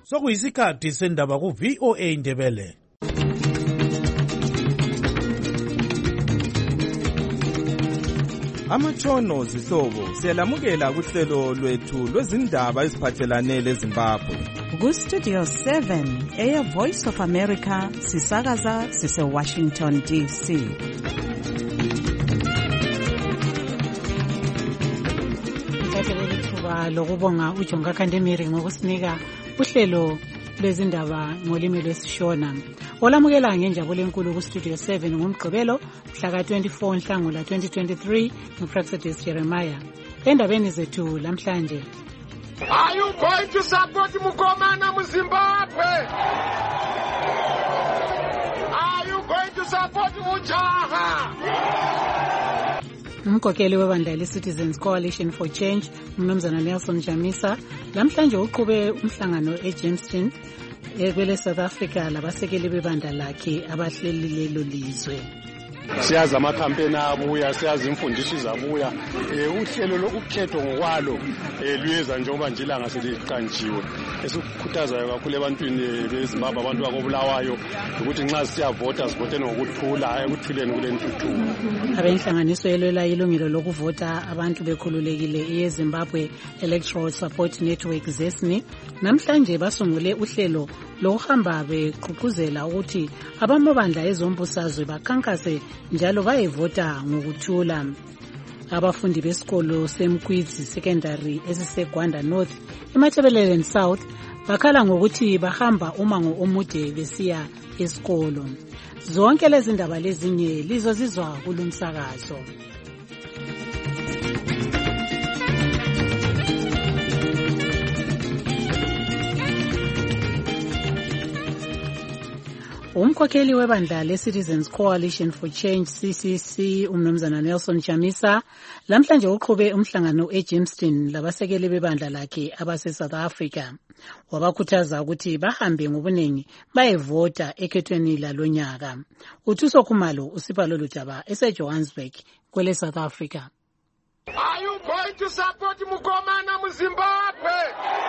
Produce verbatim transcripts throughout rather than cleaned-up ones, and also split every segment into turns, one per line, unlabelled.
sokuyisikhathi sendaba ku V O A Ndebele.
Amatshono zihlobo siyalamukela kuhlelo lwethu lwezindaba eziphathelane leZimbabwe.
Ku Studio seven eya Voice of America sisakaza sise Washington D C.
Ngiyabonga lokubonga uJonga Kandemiri ngokusinika uhlelo lwezindaba ngolimi lwesishona. Olamukela ngenjabulo enkulu ku Studio seven ngomgqibelo mhla ka twenty-four Nhlangula twenty twenty-three nguProfessor Jeremiah. Endabeni zethu lamhlanje.
Are you going to support Mukomana mu Zimbabwe? Are you going to support Mujaha?
Umkhokheli webandla le-Citizens Coalition for Change, uMnumzana Nelson Chamisa, lamhlanje uqhube umhlangano eJamestown ekwele South Africa labasekeli bebandla lakhe abahleli lelo lizwe.
Siyazi amakhampeni abuya, siyazi imfundiso zabuya, eh uhlelo lokukhethwa ngokwalo eh luyeza njengoba nje ilanga seliqanjiwe. Esikukhuthazayo kakhulu ebantwini beZimbabwe, abantu bakobulawayo ukuthi nxa siyavota sivote ngokuthula, ekuthuleni kule ntuthuko.
Abenhlanganiso elwela ilungelo lokuvota abantu bekhululekile eZimbabwe Electoral Support Network ZESNI namhlanje basungule uhlelo lokuhamba beqhuquzela ukuthi abamabandla ezombusazwe bakhankase njalo bayevota ngokuthula. Abafundi besikolo seMkwizi Secondary esiseGwanda North eMatabeleland South bakhala ngokuthi bahamba umango omude besiya esikolo. Zonke lezi ndaba lezinye lizozizwa kulumsakazo. Umkhokheli webandla le-Citizens Coalition for Change C C C uMnumzana Nelson Chamisa lamhlanje uqhube umhlangano eJamestown labasekeli bebandla lakhe abase South Africa. Wabakhuthaza ukuthi bahambe ngobunengi bayevota ekhethweni lalonyaka. Uthuso Khumalo usipalo lujaba eseJohannesburg kwele South Africa.
Are you going to support Mukomana mu Zimbabwe?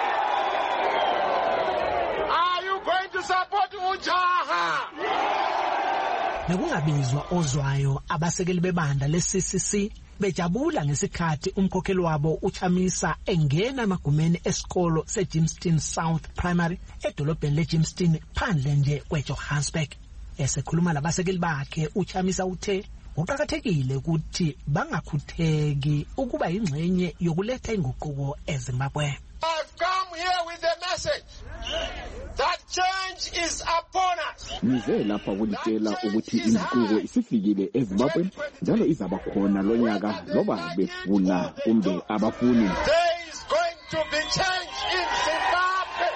Are you going to support Mujaha?
Nekungabizwa ozwayo abasekeli bebandla le-C C C bejabula ngesikhathi umkhokheli wabo uChamisa engena emagumeni esikolo seJamestown South Primary edolobheni leJamestown phandle nje kweJohannesburg. Esekhuluma labasekeli bakhe uChamisa uthe uqhakathekile ukuthi bangakhutheki ukuba ingxenye yokuletha inguquko eZimbabwe.
I've come here with a message that change is upon us.
Nize lapha kulitshela ukuthi inguquko isifikile eZimbabwe njalo izaba khona lonyaka loba befuna kumbe abafuni.
There is going to be change in Zimbabwe.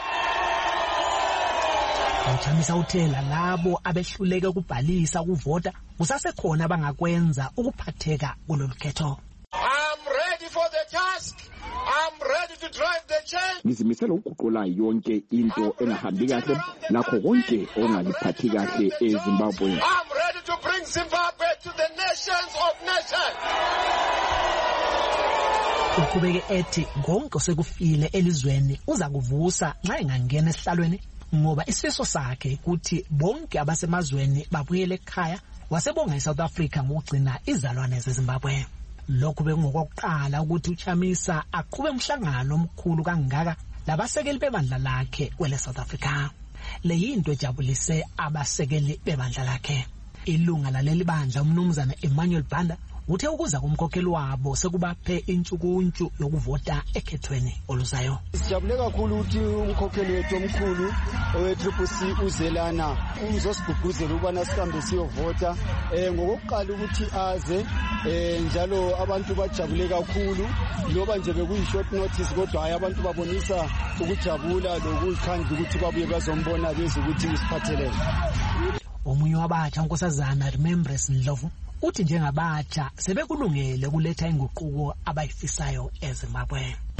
Uchamisa uthela labo abehluleke ukubhalisa ukuvota kusasekhona bangakwenza ukuphatheka kulolu khetho.
I'm ready for the task. I'm ready to drive the change.
Ngizimisela ukuguqula yonke into engahambi kahle lakho konke ongaliphathi kahle eZimbabwe.
I'm ready to bring Zimbabwe to the nations of nations.
Uqhubeke ethi konke sekufile elizweni uza kuvusa nxa engangena esihlalweni ngoba isifiso sakhe ukuthi bonke abasemazweni babuyele ekhaya. Wasebonga iSouth Africa ngokugcina izalwane zeZimbabwe. Lokhu bengokokuqala ukuthi uChamisa aqhube umhlangano omkhulu kangaka labasekeli bebandla lakhe kwele South Africa. Le yinto ejabulise abasekeli bebandla lakhe. Ilunga laleli bandla uMnumzana Emmanuel Banda uthe ukuza kumkhokheli wabo sekubaphe intshukuntshu yokuvota ekhethweni oluzayo.
Sijabule kakhulu ukuthi umkhokheli wethu omkhulu owe-Triple C uzelana uzosigqugquzela ukubana sihambe siyovota eh ngokuqala ukuthi aze eh njalo abantu bajabule kakhulu loba nje bekuyi short notice kodwa hayi abantu babonisa ukujabula lokukhandla ukuthi babuye bazombona beze ukuthi usiphathelene.
Omunye wabatsha uNkosazana Remembrance Ndlovu uthi njengabatsha sebekulungele kuletha inguquko abayifisayo eZimbabwe.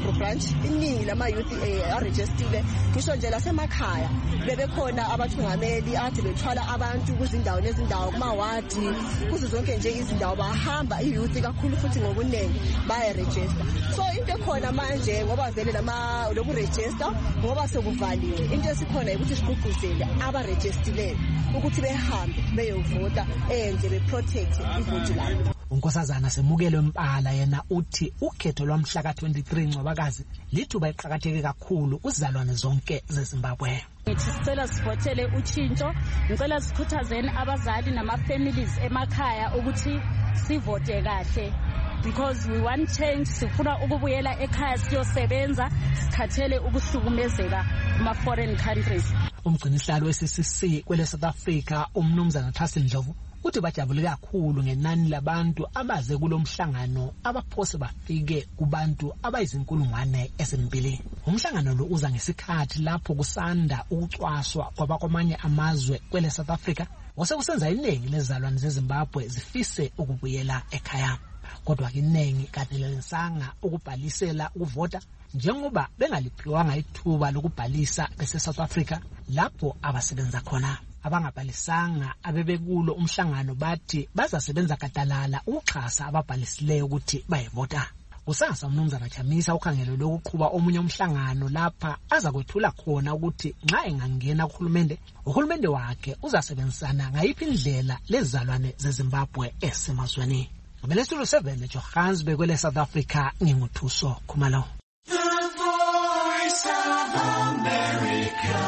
eHillbrow branch iningi lama youth aregistered ngisho nje lasemakhaya bebekhona abathungameli ade bethwala abantu kuzindawo nezindawo kuma ward kuzo zonke nje izindawo bahamba iyouth kakhulu futhi ngokunengi baya register. So into ekhona manje ngoba vele lama loku register ngoba sekuvaliwe into esikhona ukuthi sigqugquzele aba registered ukuthi behambe beyovota enje be protect ivote labo.
uNkosazana Semukelo Mpala yena uthi ukhetho lwamhla ka twenty-three Ncwabakazi lithuba iqhakatheke kakhulu kuzizalwane zonke zeZimbabwe.
Ngithi sicela sivotele utshintsho, ngicela sikhuthazeni abazali nama families emakhaya ukuthi sivote kahle because we want change. Sifuna ukubuyela ekhaya siyosebenza, sikhathele ukuhlukumezeka kuma foreign countries.
Umgcinisihlalo we-C C C kwele South Africa uMnumzana Thasi Ndlovu uthi bajabule kakhulu ngenani labantu abaze kulomhlangano abaphose bafike kubantu abayizinkulungwane ezimbili. Umhlangano lo uza ngesikhathi lapho kusanda ukucwaswa kwabakwamanye amazwe kwele South Africa osekusenza iningi lezizalwane zeZimbabwe zifise ukubuyela ekhaya. Kodwa iningi kadelisanga ukubhalisela ukuvota njengoba bengaliphiwanga ithuba lokubhalisa bese South Africa lapho abasebenza khona. Abangabhalisanga abebekulo umhlangano bathi bazasebenza gadalala ukuxhasa ababhalisileyo ukuthi bayevota. Kusasa uMnumzana Chamisa ukhangelo lokuqhuba omunye umhlangano lapha azakwethula khona ukuthi nxa engangena kuhulumende uhulumende wakhe uzasebenzisana ngayiphi indlela lezizalwane zeZimbabwe esemazweni. Ngibele Studio seven eJohannesburg kwele South Africa nginguthuso Khumalo.
The Voice of America.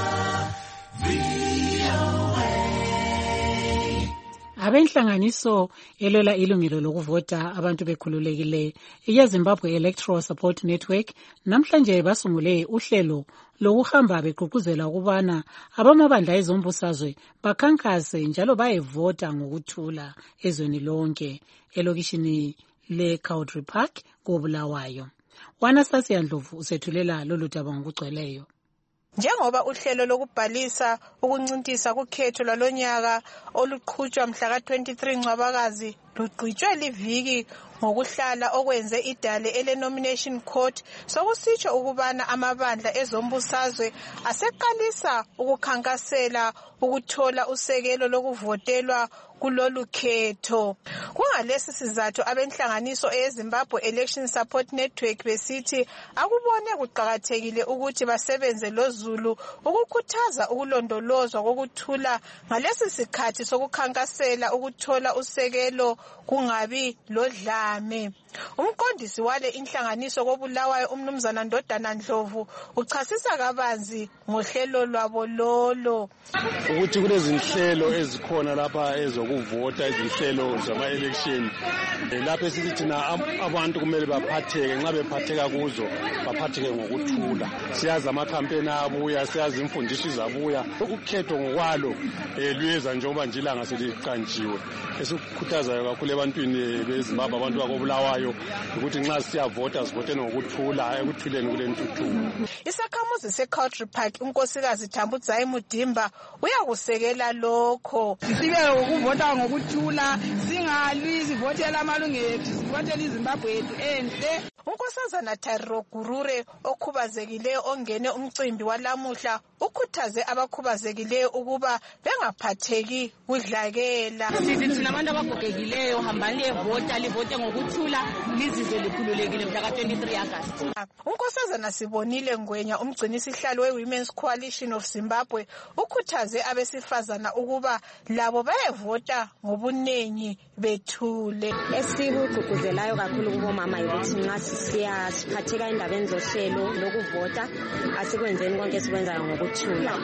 Abenhlanganiso elwela ilungelo lokuvota abantu bekhululekile yeZimbabwe Electoral Support Network namhlanje basungule uhlelo lokuhamba begqugquzela ukubana abamabandla ezombusazwe bakhankase njalo bayevota ngokuthula ezweni lonke elokishini leCowdry Park koBulawayo. Wanastasia Ndlovu usethulela lolu daba ngokugcweleyo.
Njengoba uhlelo lokubhalisa ukuncintisa kukhetho lwalonyaka oluqhutshwa mhla ka twenty-three Ncwabakazi lugqitshwe liviki ngokuhlala okwenze idale ele nomination court sokusitsho ukubana amabandla ezombusazwe aseqalisa ukukhankasela ukuthola usekelo lokuvotelwa kulolu khetho. Kungalesi sizathu abenhlanganiso eZimbabwe Election Support Network besithi akubone kuqhakathekile ukuthi basebenze loZulu ukukhuthaza ukulondolozwa kokuthula ngalesi sikhathi sokukhankasela ukuthola usekelo kungabi lodlame. Umqondisi wale inhlanganiso koBulawayo uMnumzana Ndodana Ndlovu uchasisa kabanzi ngohlelo lwabo lolo
ukuthi kulezinhlelo ezikhona lapha ezokuvota izinhlelo zama election lapha esithi thina abantu kumele baphatheke nxa bephatheka kuzo baphatheke ngokuthula. Siyazi amacampaign abuya, siyazi imfundiso izabuya, ukukhetho ngokwalo luyeza njengoba nje ilanga seliqanjiwe. Esikukhuthazayo kakhulu ebantwini beZimbabwe abantu bakoBulawayo ukuthi nxa siyavota sivoteni ngokuthula ekuthuleni kule ntuthuko.
Isakhamuzi seCowdry Park unkosikazi Thambudzayi Mudimba uyakusekela lokho.
Sibeke ukuvota ngokuthula, singalwi sivotela amalungelo, sivotela iZimbabwe yethu enhle.
Unkosazana Tyrone Gurure okhubazekileyo ongene umcimbi walamuhla ukhuthaze abakhubazekileyo ukuba bengaphatheki kudlakela.
Sithi thina abantu abagogekileyo hambani levota livote ngokuthula lizizwe likhululekile mhla ka twenty-three August.
Unkosazana Sibonile Ngwenya umgcinisihlalo weWomen's Coalition of Zimbabwe ukhuthaze abesifazana ukuba labo bayevota ngobunengi bethule.
Esikuqhubuzelayo kakhulu kubomama ukuthi nxa siyaphatheka endabeni zohlelo lokuvota asikwenzeni konke esikwenzayo ngokuthula.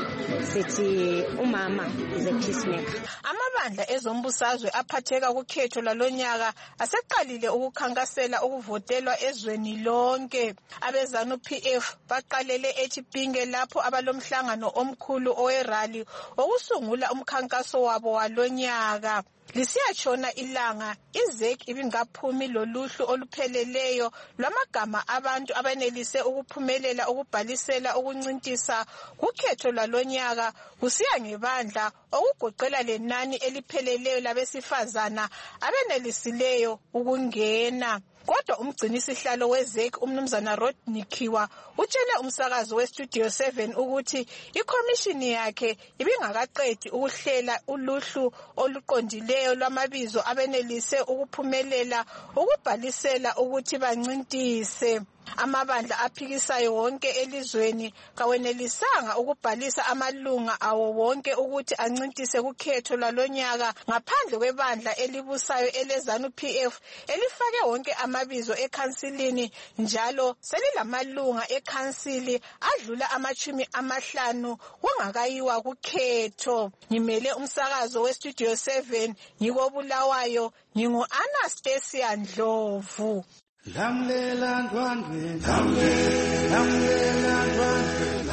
Sithi umama is a peacemaker.
Amabandla ezombusazwe aphatheka kukhetho lalonyaka aseqalile ukukhankasela ukuvotelwa ezweni lonke. Abezanu P F baqalele eChipinge lapho abalomhlangano omkhulu owerally okusungula umkhankaso wabo walonyaka. Lisiyatshona ilanga iZ E C ibingaphumi loluhlu olupheleleyo lwamagama abantu abenelise ukuphumelela ukubhalisela ukuncintisa kukhetho lwalonyaka kusiya ngebandla okugoqela lenani elipheleleyo labesifazana abenelisileyo ukungena. kodwa umgcinisihlalo wezek umnumzana Rodney Kiwa utshele umsakazo westudio seven ukuthi ikhomishini yakhe ibingakaqedi ukuhlela uluhlu oluqondileyo lwamabizo abenelise ukuphumelela ukubhalisela ukuthi bancintise. Amabandla aphikisayo wonke elizweni kawenelisanga ukubhalisa amalunga awo wonke ukuthi ancintise kukhetho lwalonyaka ngaphandle kwebandla elibusayo eleZANU P F elifake wonke amabizo ekhansilini, njalo selilamalunga ekhansili adlula amachumi amahlanu kungakayiwa kukhetho. Ngimele umsakazo westudio seven ngikobulawayo, ngingu-Anastasia Ndlovu.
Lamlela ndwandwe, lamlela ndwandwe,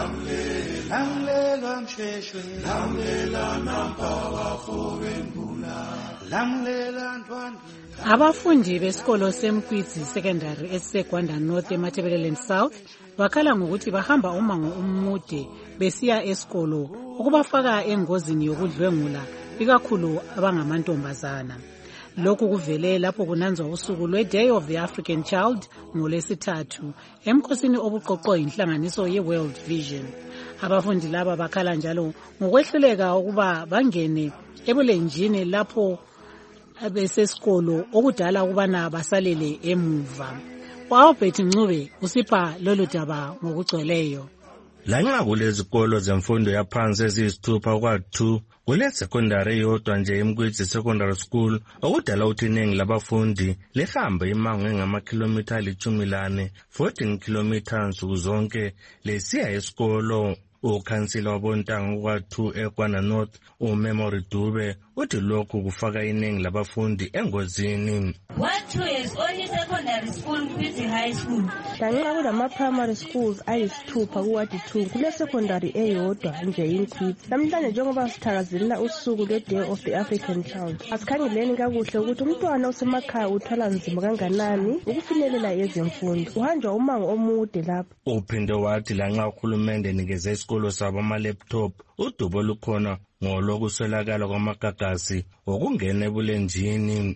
lamlela msheshwe, lamlela nampawa fowembula, lamlela ndwandwe.
Abafundi besikolo seMkwidzi Secondary eSegwanda North eMatabeleland South bakhala ngokuthi bahamba umango umude besiya esikolo ukubafaka engozini yokudlwengula ikakhulu abangamantombazana. Lokhu kuvele lapho kunanzwa usuku lwe-Day of the African Child ngolwesithathu emkhosini obuqoqo inhlanganiso ye-World Vision. Abafundi laba bakhala njalo ngokwehluleka ukuba bangene ebulenjini lapho abesesikolo okudala ukubana basalele emuva. Wawubeth Ncube usipha lolu daba ngokugcweleyo.
Lanxa kulezikolo zemfundo yaphansi eziyisithupha kwa-two kule secondary yodwa nje eMkwidzi Secondary School okudala ukuthi iningi labafundi lihambe imango engamakhilomitha alitshumi lane fourteen kilometers nsuku zonke lesiya esikolo. Ukhansila wabontanga kwa-two eGwanda North uMemory Dube uthi lokhu kufaka iningi labafundi engozini.
What-two is only secondary school Mkwidzi High School.
Lanxa kulama primary schools ayisithupha kuwadi-two kule secondary eyodwa nje iMkwidzi. Namhlanje njengoba sithakazelela usuku lwe-Day of the African Child, asikhangeleni kakuhle ukuthi umntwana osemakhaya uthwala nzima kanganani ukufinyelela ezemfundo. Uhanjwa umango omude lapho.
Uphinde wathi lanxa uhulumende nikeze isikolo sabo ama-laptop, udubo lukhona ngolokuswelakala kwamagagasi okungena ebulenjini.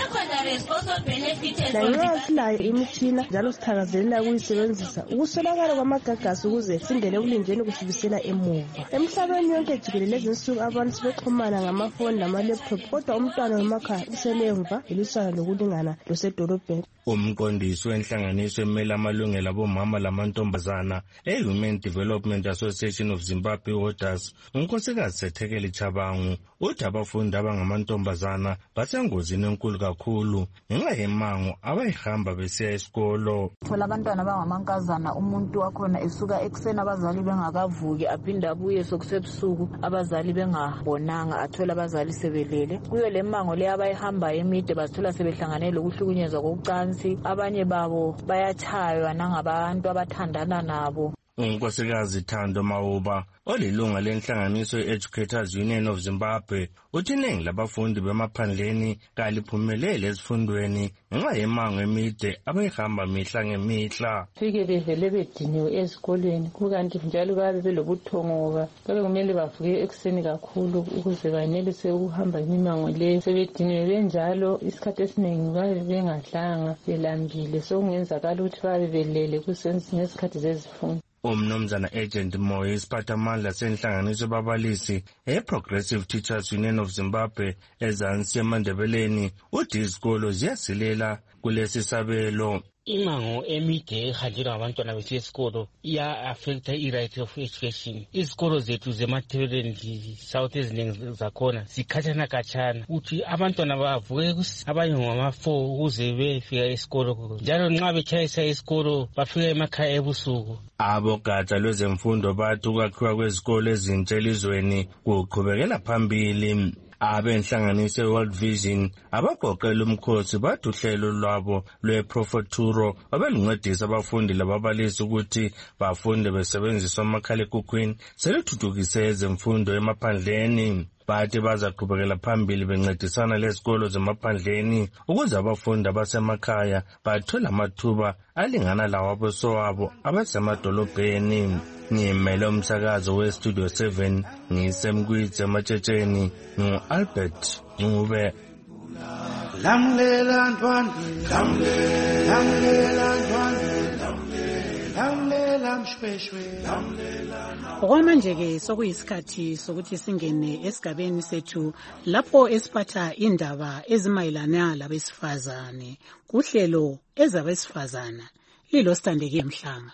Lanxa silayo imitshina njalo sithakazelela ukuyisebenzisa, ukuswelakala kwamagagasi ukuze singene ebulenjini kusibisela emuva. Emhlabeni yonke jikelele lezinsuku abantu sebexhumana ngamafoni lama-laptop, kodwa umntwana wemakhaya uselemva eliswana lokulingana losedolobheni.
Umqondisi wenhlanganiso emele amalungelo abomama lamantombazana e-Human Development Association of Zimbabwe Orders, unkosikazi Sethekeli Chabangu, uthi abafundi abangamantombazana basengozini enkulu kakhulu ngenxa yemango abayihamba besiya esikolo.
Thola abantwana abangamankazana umuntu wakhona esuka ekuseni abazali bengakavuki aphinda abuye sokusebusuku abazali bengabonanga, athola abazali sebelele. Kuyo le mango le abayihamba emide bathola sebehlangane lokuhlukunyezwa kokucansi, abanye babo bayatshaywa nangabantu abathandana nabo.
Unkosikazi Thando Mawuba olilunga lenhlanganiso ye-Educators Union of Zimbabwe uthi iningi labafundi bemaphandleni kaliphumelele ezifundweni ngenxa yemango emide abayihamba mihla ngemihla.
Fike bevele bediniwe ezikolweni, kukanti njalo babe belobuthongo ngoba babe kumele bavuke ekuseni kakhulu ukuze banelise ukuhamba imimango le. Sebediniwe benjalo isikhathi esiningi babe bengadlanga belambile, sokungenzakala ukuthi babe belele kusenesikhathi zezifundo.
Umnumzana Agent Moyo isiphathamandla senhlanganiso babalisi e-Progressive Teachers Union of Zimbabwe ezansi eMandebeleni uthi izikolo ziyasilela kulesi sabelo.
Imango emide ehanjelwa ngabantwana besiya esikolo iya-affecta i-right of education. Izikolo zethu zeMatabeleland South eziningi zakhona zikhatshana khatshana ukuthi abantwana bavuke abanye ngama-four ukuze befika esikolo, njalo nxa betshayisa esikolo bafika emakhaya ebusuku.
Abogatsha lwezemfundo bathi ukwakhiwa kwezikolo ezintsha elizweni kuqhubekela phambili. Abenhlanganiso ye-World Vision abagoqela umkhosi bathi uhlelo lwabo lwe-Profuturo abeluncedisa abafundi lababalisi ukuthi bafunde besebenzisa umakhalekhukhwini seluthuthukise ezemfundo emaphandleni. Bathi bazaqhubekela phambili bencedisana lezikolo zemaphandleni ukuze abafundi abasemakhaya bathole amathuba alingana lawo abosowabo abasemadolobheni. Ngimele umsakazo we-Studio seven ngisemkwidzi ematshetsheni ngu-Albert Ncube.
lamlela ntwandwe lamlela ntwandwe lamlela mshweshwe
okwamanje-ke sokuyisikhathi sokuthi singene esigabeni sethu lapho esiphatha indaba ezimayelana labesifazane kuhlelo ezabesifazana lilo Sithandekile Mhlanga.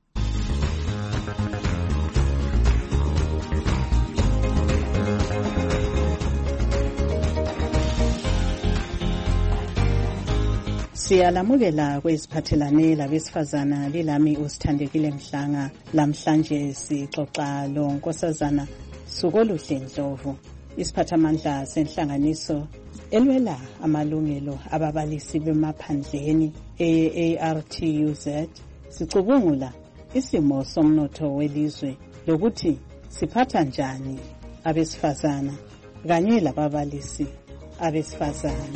Siyalamukela kweziphathelane labesifazana lilami uSithandekile Mhlanga. Lamhlanje sixoxa lo Nkosazana Sukoluhle Ndlovu, isiphathamandla senhlanganiso elwela amalungelo ababalisi bemaphandleni e A R T U Z. Sicubungula isimo somnotho welizwe lokuthi siphatha njani abesifazana kanye lababalisi abesifazana.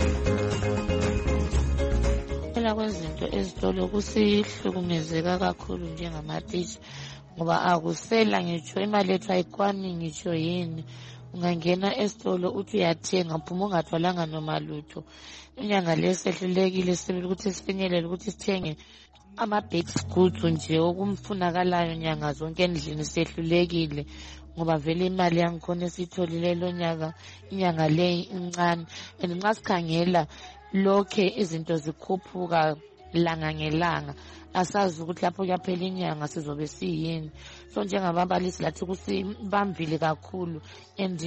Kwezinto ezitolo kusihlukumezeka kakhulu njengamatitsha ngoba akusela ngitsho imali ethu ayikwani ngitsho yini. Ungangena esitolo uthi uyathenga phuma ungathwalanga noma lutho. Inyanga lesehlulekile sibili ukuthi sifinyelele ukuthi sithenge ama-basic goods nje okumfunakalayo nyanga zonke endlini sehlulekile ngoba vele imali yangikhona esitholile lo nyaka inyanga le incane. And nxa sikhangela lokhe izinto zikhuphuka langa ngelanga asazi ukuthi lapho kuyaphela inyanga sizobe siyini. So njengababalisi lathi kusibambile kakhulu and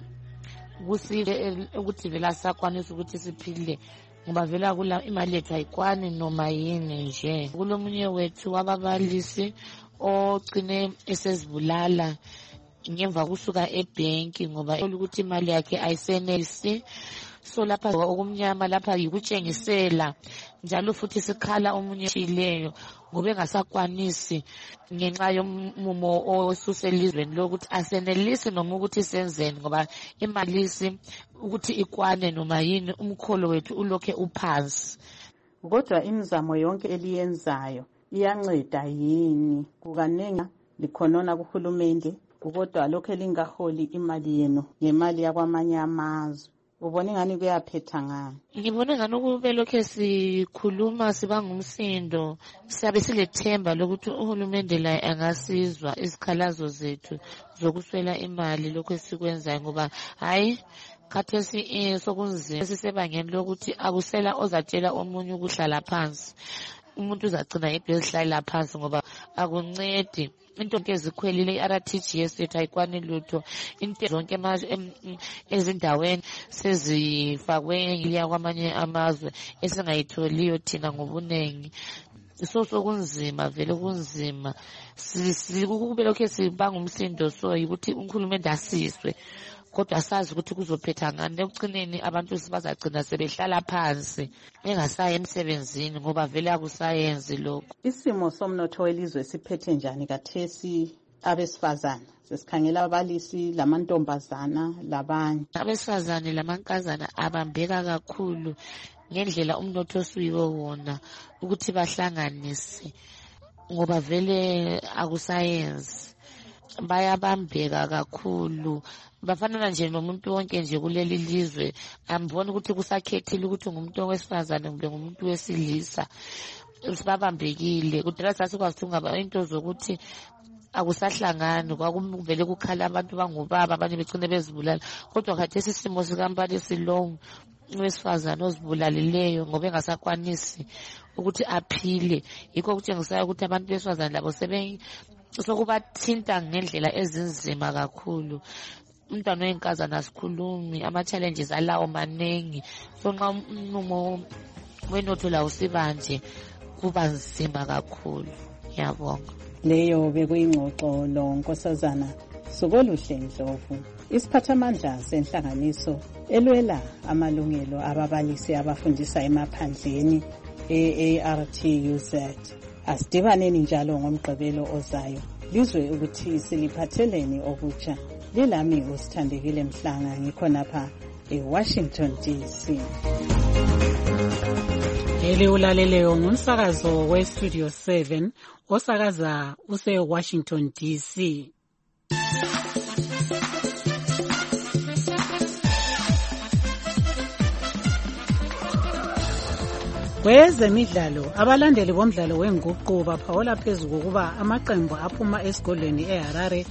kusile ukuthi vela sakwanisa ukuthi siphile ngoba vela kula imali yethu ayikwani noma yini nje. Kulomunye wethu wababalisi ogcine esezibulala ngemva kusuka ebhenki ngoba ukuthi imali yakhe ayisenelisi. So lapha okumnyama lapha yikutshengisela njalo futhi sikhala omunye shileyo ngoba engasakwanisi ngenxa yomumo osuselizweni lokuthi asenelisi noma ukuthi senzeni ngoba imalisi ukuthi ikwane noma yini umkholo wethu ulokhe uphansi.
Kodwa imizamo yonke eliyenzayo iyanceda yini? Kukanenga likhonona kuhulumende kodwa lokho elingaholi imali yenu ngemali yakwamanye amazwe. Ubone ngani kuyaphetha ngani?
Ngibone ngani ukube lokho sikhuluma sibanga umsindo siyabe silethemba lokuthi uhulumende la angasizwa isikhalazo zethu zokuswela imali lokho esikwenzayo ngoba hayi khathesi sokunzima sisebangeni lokuthi akusela ozatshela omunye ukuhlala phansi. Umuntu uzagcina ibhesihlala phansi ngoba akuncedi. Into zonke ezikhwelile i-R T G S yethu ayikwani lutho. Into zonke ezindaweni sezifakwe ngiliya kwamanye amazwe esingayitholiyo thina ngobunengi. So sokunzima vele kunzima. Sikube lokho sibanga umsindo so ukuthi uNkulunkulu asizwe. Kodwa asazi ukuthi kuzophetha ngani ekugcineni abantu bazagcina sebehlala phansi engasayi emsebenzini ngoba vele akusayenzi lokho.
Isimo somnotho welizwe siphethe njani kathesi abesifazana? Sesikhangela ababalisi lamantombazana labanye.
Abesifazane lamankazana abambeka kakhulu ngendlela umnotho osuyiwo wona ukuthi bahlanganise ngoba vele akusayenzi. Bayabambeka kakhulu. Bafanana nje nomuntu wonke nje kuleli lizwe. Ambona ukuthi kusakhethile ukuthi ngumuntu wesifazane kumbe ngumuntu wesilisa. Sibabambekile. Kudala sasikwazi ukungaba into zokuthi akusahlangani kwakuvele kukhala abantu bangubaba abanye begcine bezibulala. Kodwa khathesi isimo sikambalisi lo wesifazane ozibulalileyo ngoba engasakwanisi ukuthi aphile. Yikho kutshengisayo ukuthi abantu besifazane labo sebe sokubathinta ngendlela ezinzima kakhulu. Umntwana wenkazana asikhulumi, ama-challenges alawo manengi. So nxa umumo wenotho lawo sibanje kuba nzima kakhulu. Ngiyabonga.
Leyo bekuyingxoxo lo Nkosazana Sukoluhle Ndlovu, isiphathamandla senhlanganiso elwela amalungelo ababalisi abafundisa emaphandleni e A R T U Z. Asidibaneni njalo ngomgqibelo ozayo lizwe ukuthi siliphatheleni okutsha. Lilami uSithandekile Mhlanga ngikhonapha eWashington D C.
Eli ulaleleyo ngumsakazo weStudio seven osakaza use-Washington D C. Kwezemidlalo, abalandeli bomdlalo wenguqu baphawula phezu kokuba amaqembu aphuma esigodlweni eHarare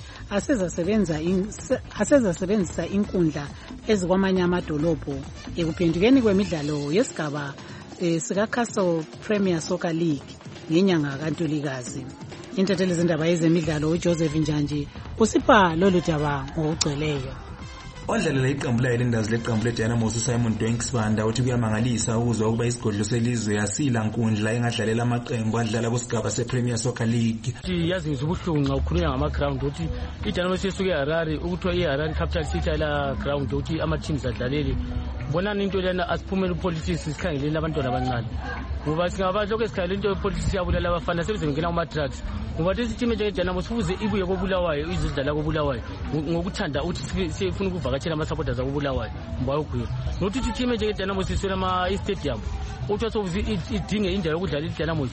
asezasebenzisa inkundla ezikwamanye amadolobho ekuphendukeni kwemidlalo yesigaba sika Castle Premier Soccer League ngenyanga kaNtulikazi. Intatheli zindaba yezemidlalo uJoseph Njanji usipha lolu daba ngokugcweleyo.
Odlalela iqembu layo lendazi leqembu leDynamos uSimon Dwenksbanda uthi kuyamangalisa ukuzwa ukuba isigodlo selizwe yasila nkundla engadlalela amaqembu adlala kusigaba sePremier Soccer League.
Yazi ngizubuhlungu xa ukhulunywa ngama-ground ukuthi iDynamos isuke eHarare ukuthiwa iHarare Capital City la ground ukuthi ama-teams adlalele. Bonani into lena asiphumele upolitics sikhangeleni abantwana abancane. Ngoba singaba lokho esikhangela into yepolitics yabulala abafana sebezengena kuma-drugs. Ngoba lesi team njengeDynamos kufuze ibuye koBulawayo izodlala koBulawayo ngokuthanda uthi sifuna ukuvakatshela ama-supporters akoBulawayo mbayo khwela. Nokuthi ithi team njengeDynamos iswela ama-stadium uthi sokuze idinge indawo yokudlala iDynamos.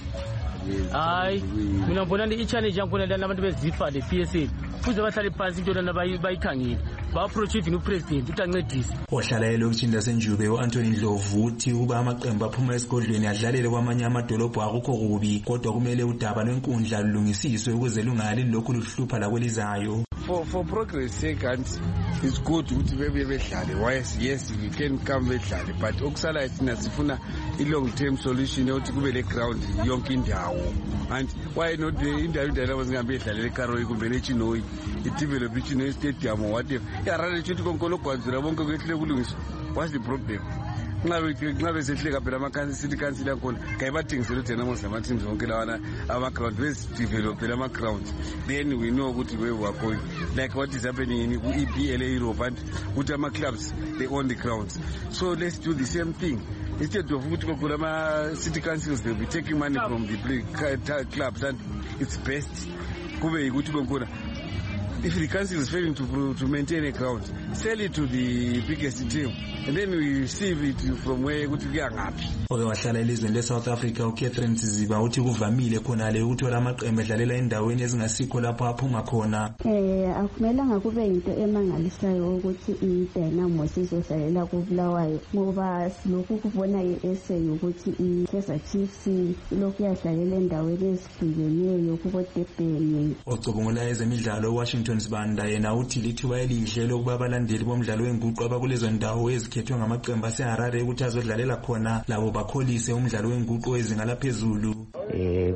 Hayi mina ngibona i-challenge yakhona lana abantu bezifa le-P S L kuze bahlale phansi into lana bayikhangile ba-approach even upresident uthi ancedise.
Ohlala elokishini laseNjube u-Anthony Ndlovu uthi uba amaqembu aphuma esigodlweni adlalele kwamanye amadolobho akukho kubi kodwa kumele udaba lwenkundla lulungisiswe ukuze lungali lokhu luhlupha lakwelizayo.
For for progress sake and it's good ukuthi bebe bedlale. Yes, yes we can come bedlale but okusala thina sifuna i-long term solution ukuthi kube le ground yonke indawo. And why not indawo indawo singabe bedlalele eKaroi kumbe eChinoyi i-develop iChinoyi stadium or whatever. Yarare chithi konkolo kwanzira bonke kwehle kulungiswa. What's the problem? Ngabe sehleka phela ama city council yakhona kayibathengisele uDynamos nama teams wonke lawana ama ground base develop ama ground then we know ukuthi where we are going like what is happening in E P L Europe and with ama clubs they own the grounds. So let's do the same thing. Instead of ukuthi kokula ama city councils they will be taking money from the clubs and it's best kube ukuthi konkona if the council is failing to to maintain a ground, sell it to the biggest team, and then we receive it from where ukuthi kuyangaphi.
Oke wahlala elizweni leSouth Africa uCatherine Siziba uthi kuvamile khona le ukuthola amaqembu edlalela endaweni ezingasikho lapho aphuma khona.
Eh akumelanga kube into emangalisayo ukuthi iDynamos izodlalela kuBulawayo ngoba lokhu kubona i-essay ukuthi iKaizer Chiefs lokhu yadlalela endaweni ezihlukeneyo kubo Durban.
Ocubungula ezemidlalo Washington Sibanda yena uthi lithuba elihle lokuba abalandeli bomdlalo wenguqu abakulezo ndawo ezikhethwe ngamaqembu aseHarare ukuthi azodlalela khona labo bakholise umdlalo wenguqu ezinga laphezulu.
Eh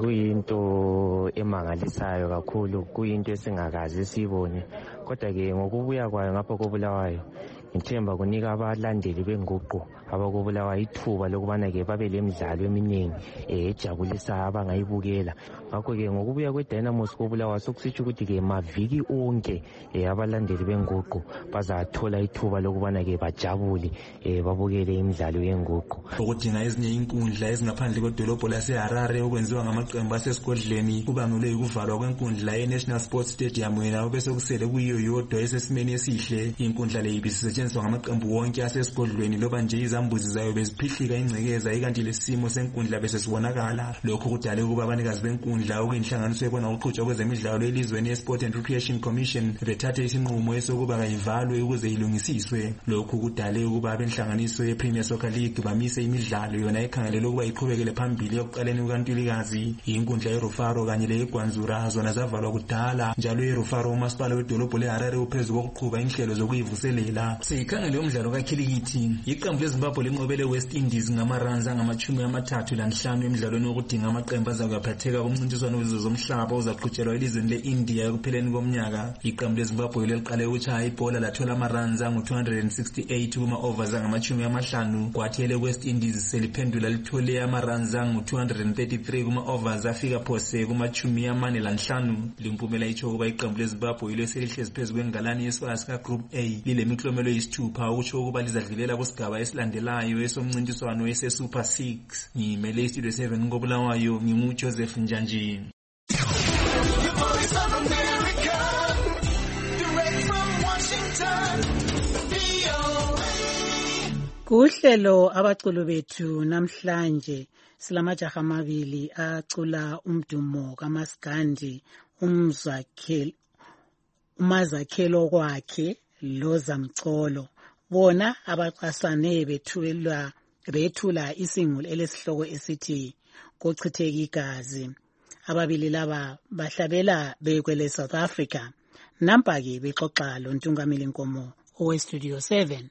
kuyinto emangalisayo kakhulu kuyinto esingakazi sibone kodwa ke ngokubuya kwayo ngapha koBulawayo ngithemba kunika abalandeli benguqu abakoBulawayo ithuba lokubana ke babe lemidlalo eminingi ejabulisa abangayibukela. Ngakho ke ngokubuya kweDynamos koBulawayo sokusitsho ukuthi ke maviki onke abalandeli benguqu bazathola ithuba lokubana ke bajabule babukele imidlalo yenguqu.
Ukudinga ezinye inkundla ezingaphandle kwedolobho laseHarare okwenziwa ngamaqembu asesigodlweni kubangule ukuvalwa kwenkundla yeNational Sports Stadium yena bese kusele kuyiyo yodwa esesimeni esihle. Inkundla le ibisetshenziswa ngamaqembu wonke asesigodlweni loba nje izambuzi zayo beziphihlika ingcekeza ikanti lesimo senkundla bese sibonakala. Lokho kudale ukuba abanikazi benkundla okuyinhlanganiso ebona uqhutshwa kwezemidlalo elizweni yeSport and Recreation Commission bethathe isinqumo esokuba kayivalwe ukuze ilungisiswe. Lokho kudale ukuba abenhlanganiso yePremier Soccer League bamise imidlalo yona ekhangelele ukuba iqhubekele phambili ekuqaleni kukaNtulikazi. Inkundla yeRufaro kanye leGwanzura zona zavalwa kudala njalo iRufaro umasipala wedolobho leHarare uphezu kokuqhuba inhlelo zokuyivuselela. Sikhangele umdlalo kakhilikithi iqembu leZimbabwe linqobele West Indies ngamaruns angamachumi amathathu lanhlanu emidlalweni wokudinga amaqembu azakuphatheka kumncintiswano wezomhlaba ozaqhutshelwa elizweni leIndia ekupheleni komnyaka. Iqembu leZimbabwe leliqale ukuchaya ibhola lathola amaruns angu two hundred sixty-eight kuma overs angamachumi amahlanu kwathi leWest Indies seliphendula lithole amaruns angu two hundred thirty-three kuma overs afika phose kumachumi amane lanhlanu. Limpumela icho kuba iqembu leZimbabwe leselihlezi phezu kwengalani yesifaka ka Group A lile miklomelo yisithupha ukusho ukuba lizadlulela kusigaba esilandelayo esomncintiswano ese Super six. Ngimele iStudio seven ngoBulawayo ngimu Joseph Njanji.
Kuhlelo abaculi bethu namhlanje silamajaha amabili acula umdumo kaMaskandi umzakhelo umazakhelo kwakhe loza mcolo bona abaqasane bethulwa bethula isingulo elesihloko esithi kuchitheka igazi. Ababili laba bahlabela bekwele South Africa. Nampa-ke bexoxa lo Ntungamili Nkomo owe Studio seven.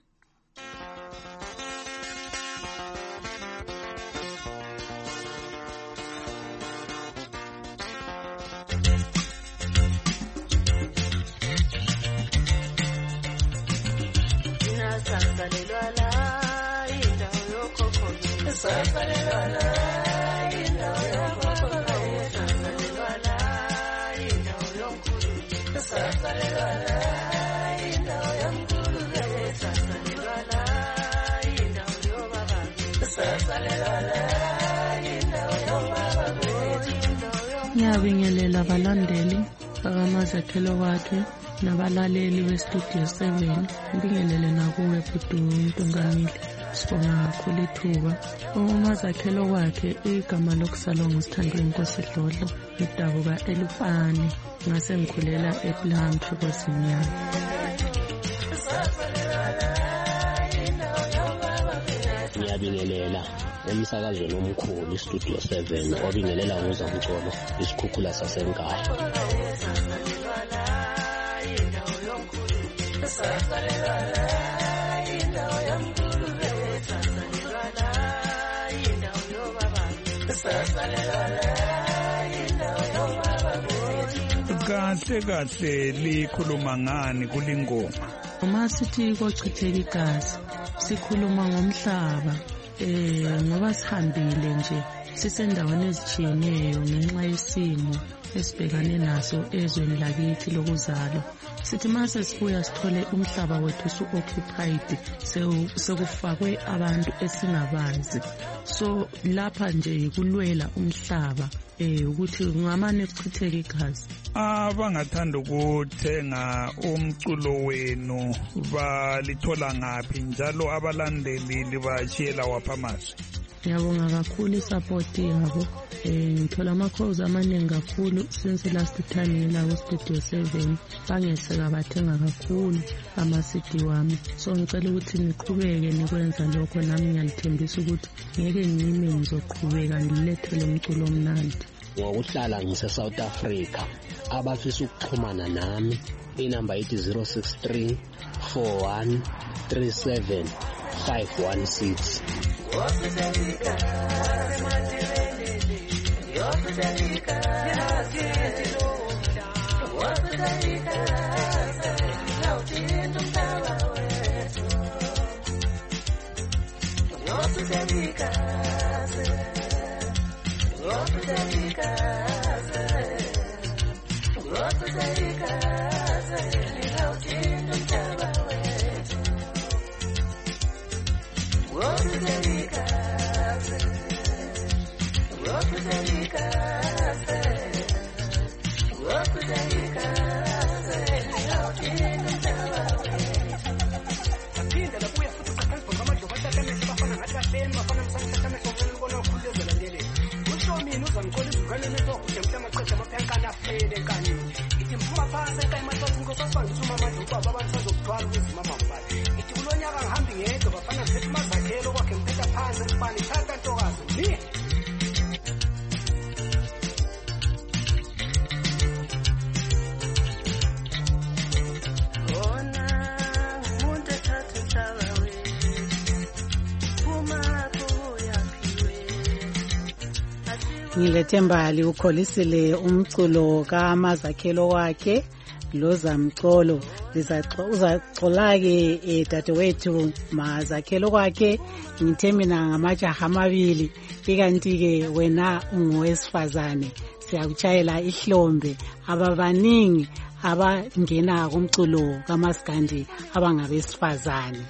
Ngiyabingelela abalandeli bakamazakhelo wakhe nabalaleli beStudio seven. Ngibingelele nakuwe bhuti Ntungamili. Sibonga kakhulu ithuba. Umazakhelo wakhe igama lokusalwa nguSithandwe Nkosi Dlodlo idabuka eLupane. Ngase ngikhulela ePlamtree kwezinyanga.
Ngiyabingelela emsakazweni omkhulu iStudio seven obingelela ngozamcolo isikhukhula sasenkaya.
Kahle kahle likhuluma ngani kulingoma?
Uma sithi kochitheka igazi sikhuluma ngomhlaba eh ngoba sihambile nje sisendaweni ezitshiyeneyo ngenxa yesimo esibhekane naso ezweni lakithi lokuzalwa. Sithi mase sibuya sithole umhlaba wethu su-occupied sekufakwe abantu esingabazi. So lapha nje kulwela umhlaba eh ukuthi ngamane kuchitheka igazi.
Abangathanda ukuthenga umculo wenu balithola ngaphi njalo abalandeli libashiyela wapha amazwi?
Ngiyabonga kakhulu isupport yabo. Eh ngithola amakhozi amaningi kakhulu since last time ngila ku Studio seven. Bangeseka bathenga kakhulu ama C D wami. So ngicela ukuthi niqhubeke nikwenza lokho nami ngiyalithembisa ukuthi ngeke ngime ngizoqhubeka ngilethele umculo omnandi.
Ngokuhlala ngise South Africa abafisa ukuxhumana nami inamba ithi zero six three four one three seven five one six.
Ngilethembali ukholisile umculo kaMazakhelo wakhe lozamcolo uzaxolake edadewethu Mazakhelo kwakhe ngithemina ngamajaha amabili ikanti ke wena ungowesifazane siyakuchayela ihlombe ababaningi abangena kumculo kaMaskandi abangabesifazane.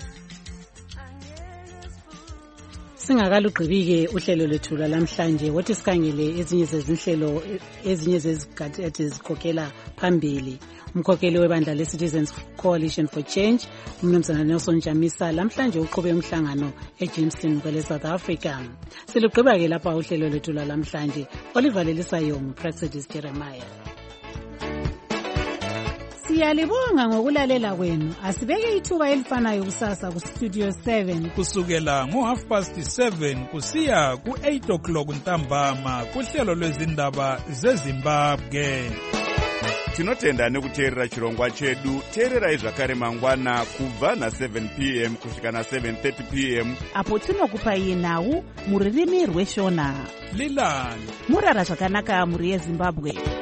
Singakalugqibike uhlelo lethu lamhlanje wothi sikhangele ezinye zezinhlelo ezinye zezigaba ezikhokhela phambili. Umkhokheli webandla leCitizens Coalition for Change uMnumzana Nelson Chamisa lamhlanje uqhube umhlangano eJamestown kwele South Africa. Silugqiba ke lapha uhlelo lethu lamhlanje. Oliver Lelisayo nguPresidency Jeremiah. Siyalibonga ngokulalela kwenu. Asibeke ithuba elifanayo kusasa ku Studio seven
kusukela ngo half past seven kusiya ku eight o'clock ntambama kuhlelo lwezindaba zeZimbabwe.
Tinotenda nekuteerera chirongwa chedu. Teererai zvakare mangwana kubva na seven p m kusvika na seven thirty p m
apo tinokupai nhau muririmi rweshona.
Lilani
murara zvakanaka muri yeZimbabwe.